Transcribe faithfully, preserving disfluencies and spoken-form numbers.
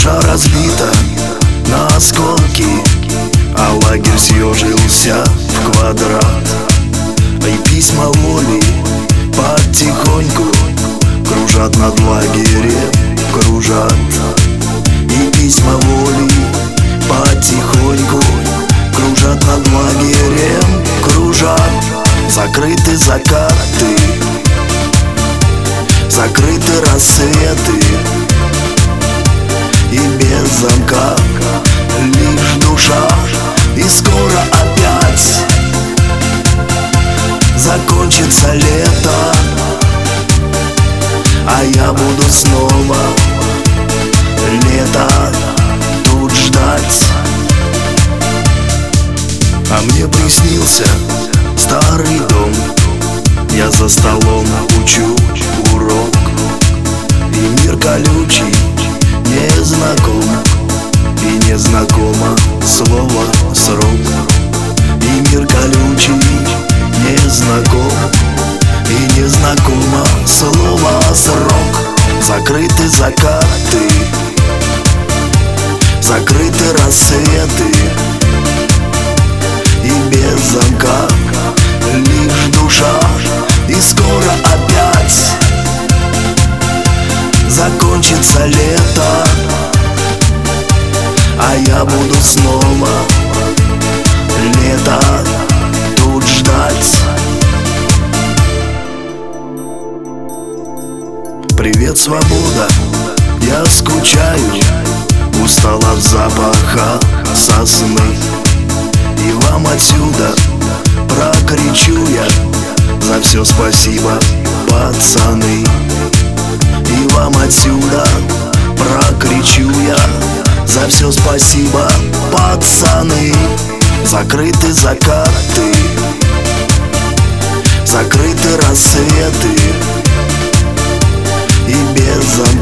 Душа разбита на осколки, а лагерь съежился в квадрат. И письма воли потихоньку кружат над лагерем, кружат. И письма воли потихоньку кружат над лагерем, кружат. Закрыты закаты, закрыты рассветы, и без замка лишь душа. И скоро опять закончится лето, а я буду снова лето тут ждать. А мне приснился старый дом, я за столом учу урок, и мир колючий незнаком, и незнакомо слово срок. И мир колючий незнаком, и незнакомо слово срок. Закрыты закаты, закрыты рассветы, и без замка лишь душа. И скоро опять закончится лето, а я буду снова лето тут ждать. Привет, свобода, я скучаю, устала от запаха сосны. И вам отсюда прокричу я: за все спасибо, пацаны. И вам отсюда прокричу я: за все спасибо, пацаны. Закрыты закаты, закрыты рассветы, и без замка